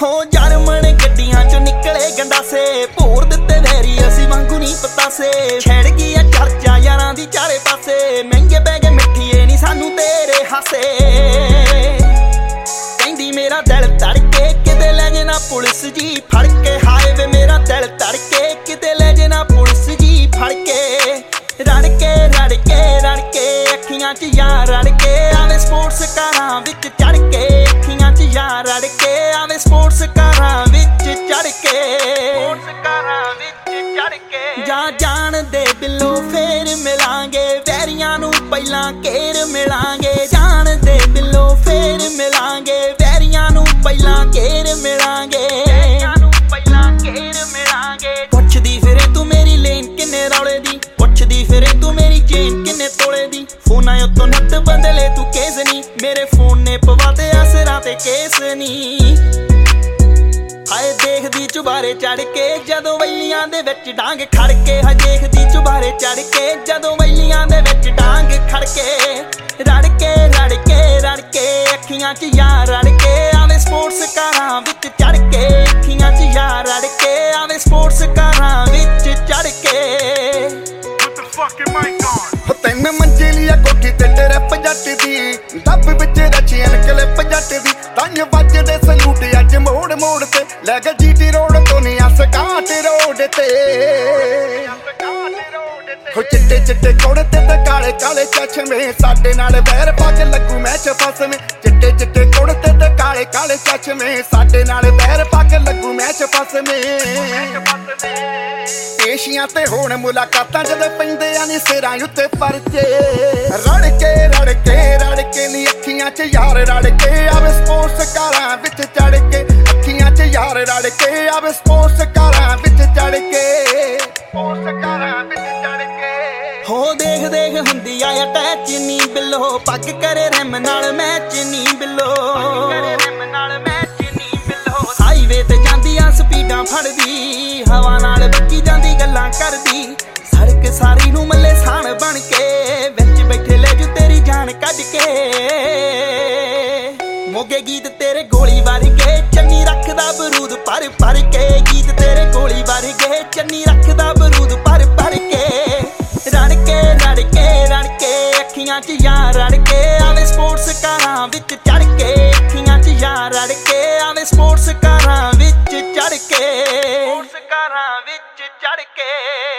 हो जर्मन गड्डियां चो निकले गंडासे, भोर दिते वैरी असी वांगू नहीं पतासे। छेड़ गई है चर्चा यारां दी चारे पासे, महंगे पै गए मिठिए नी सानू तेरे हासे। कहंदी मेरा दिल धड़के किते ले जे ना पुलिस जी फड़ के, हाय वे मेरा दिल धड़के किते ले जे ना पुलिस जी फड़ के। रड़के रड़के रड़के अखियां च यार रड़के आवे स्पोर्ट्स कारां विच चढ़ के, अखियां च यार रड़के आवे स्पोर्ट्स कारां विच चढ़ के, स्पोर्ट्स कारां विच चढ़ के। जा जान दे बिलो फेर मिलांगे, वैरियां नू पहलां घेर मिलांगे। जान दे बिलो फेर मिलांगे, वैरियां नू पहलां घेर मिलांगे, वैरियां नू पहलां घेर मिलांगे। पुछदी फिरे तू मेरी लेन किन्ने रौले दी, पुछदी फिरे तू मेरी चेन किन्ने तोले दी। फोना उत्तों नट बदले तू केस नी, मेरे फोन ने पवाते असरां ते केस नी। हाय देखदी चुबारे चढ़ के जदों वैलियां दे विच डांग खड़ के, हाय देखदी चुबारे चढ़ के जदों वैलियां दे विच डांग खड़ के। रड़के रड़के रड़के अखियां च यार रड़के आवे स्पोर्ट्स कारां विच चढ़ के, अखियां च यार रड़के आवे स्पोर्ट्स कारां विच चढ़ के। ਤਿੰਨ ਮੰਜ਼ਿਲੀਆ ਕੋਠੀ ਤੇ ਡਰਪ ਜੱਟ ਦੀ, ਡੱਬ ਵਿੱਚ ਰਚੀਆਂ ਕਲਿੱਪ ਜੱਟ ਦੀ। ਤਾਂਹ ਵੱਜਦੇ ਸਲੂਟ ਅੱਜ ਮੋੜ ਮੋੜ ਤੇ, ਲੈ ਕੇ ਜੀਟੀ ਰੋਡ ਤੋਂ ਨੀ ਸਕਾਟ ਰੋਡ ਤੇ। ਹੋ ਚਿੱਟੇ ਚਿੱਟੇ ਕੋੜੇ ਤੇ ਕਾਲੇ ਕਾਲੇ ਚਸ਼ਮੇ, ਸਾਡੇ ਨਾਲ ਵੈਰ ਪੱਗ ਲੱਗੂ ਮੈਚ ਫਸਵੇਂ। ਚਿੱਟੇ ਚਿੱਟੇ ਕੋੜੇ ਤੇ ਕਾਲੇ ਕਾਲੇ ਚਸ਼ਮੇ, ਸਾਡੇ ਨਾਲ ਵੈਰ ਪੱਗ ਲੱਗੂ ਮੈਚ ਫਸਵੇਂ। ਪੇਸ਼ੀਆਂ ਤੇ ਹੋਣ ਮੁਲਾਕਾਤਾਂ ਜਦੋਂ ਪੈਂਦੇ ਆ ਨੀ ਸਿਰਾਂ ਉੱਤੇ ਪਰਚੇ। ਰੜਕੇ ਰੜਕੇ ਰੜਕੇ ਨੀ ਅਖੀਆਂ ਚ ਯਾਰ ਰੜਕੇ ਆਵੇ ਸਪੋਰਟਸ ਕਾਰਾਂ ਵਿੱਚ ਚੜ ਕੇ, ਅਖੀਆਂ ਚ ਯਾਰ ਰੜਕੇ ਆਵੇ ਸਪੋਰਟਸ ਕਾਰਾਂ ਵਿੱਚ ਚੜ ਕੇ, ਸਪੋਰਟਸ ਕਾਰਾਂ ਵਿੱਚ ਚੜ ਕੇ। ਹੋ ਦੇਖ ਦੇਖ ਹੁੰਦੀ ਆ ਅਟੈਚ ਨੀ ਬਿੱਲੋ, ਪੱਗ ਕਰੇ ਰੈਮ ਨਾਲ ਮੈਚ ਨੀ ਬਿੱਲੋ, ਕਰੇ ਰੈਮ ਨਾਲ ਮੈਚ ਨੀ ਬਿੱਲੋ। ਹਾਈਵੇ ਤੇ ਜਾਂਦੀ ਆ ਸਪੀਡਾਂ ਫੜਦੀ, ਹਵਾ ਨਾਲ ਬੱਕੀ ਜਾਂਦੀ ਗੱਲਾਂ ਕਰਦੀ। ਸੜਕ ਸਾਰੀ ਨੂੰ ਮੱਲੇ ਸਾਣ ਬਣ ਕੇ, ਵਿੱਚ ਬੈਠੇ ਲੈ ਜੂ ਤੇਰੀ ਜਾਨ ਕੱਢ ਕੇ। ਮੋਗੇ ਗੀਤ ਤੇਰੇ ਗੋਲੀ ਵਰਗੇ, ਚੰਨੀ ਰੱਖਦਾ ਬਰੂਦ ਭਰ ਭਰ ਕੇ। ਗੀਤ ਤੇਰੇ ਗੋਲੀ ਵਰਗੇ, ਚੰਨੀ ਰੱਖਦਾ ਬਰੂਦ ਭਰ ਭਰ ਕੇ। ਰੜਕੇ ਰੜਕੇ ਰੜਕੇ ਅੱਖੀਆਂ ਚ ਯਾਰ ਰੜਕੇ ਆਵੇ ਸਪੋਰਟਸ ਕਾਰਾਂ ਵਿੱਚ ਚੜ ਕੇ, ਅੱਖੀਆਂ ਚ ਯਾਰ ਰੜਕੇ ਆਵੇ ਸਪੋਰਟਸ ਕਾਰਾਂ ਵਿੱਚ ਚੜ ਕੇ, ਸਪੋਰਟਸ ਕਾਰਾਂ ਵਿੱਚ ਚੜ ਕੇ।